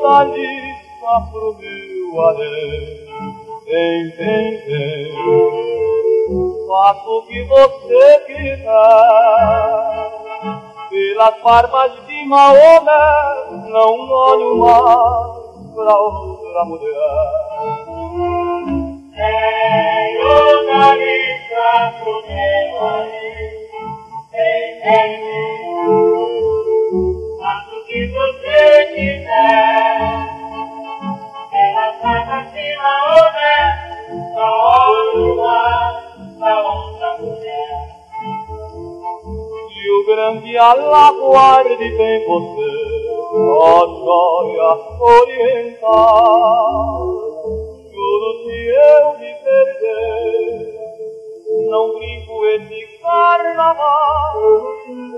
lista pro meu adeus. Vem, faça o que você quiser. Pelas barbas de Maomé, não olho mais pra outra mulher. Tenho lista pro meu adeus. Vem, faça o que você quiser. Pelas barbas de Maomé, não olho mais pra outra mulher. E o grande Allah guarde bem você, ó joia oriental. Juro se eu me perder, não brinco esse carnaval.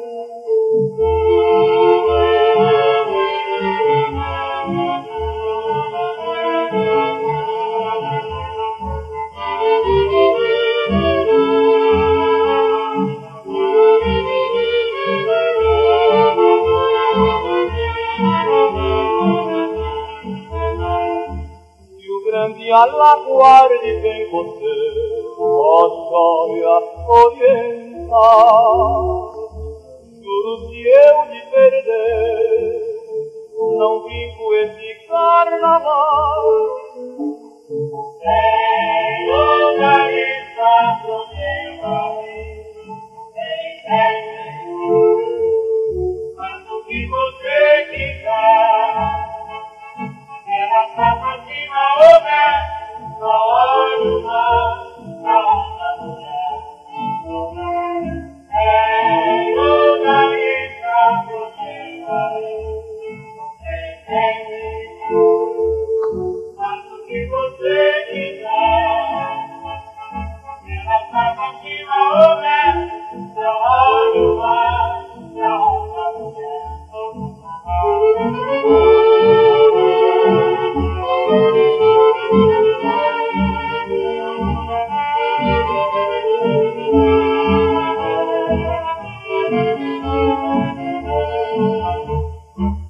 E Allah guarde bem você, ó joia oriental. Juro se eu me perder, não brinco esse carnaval.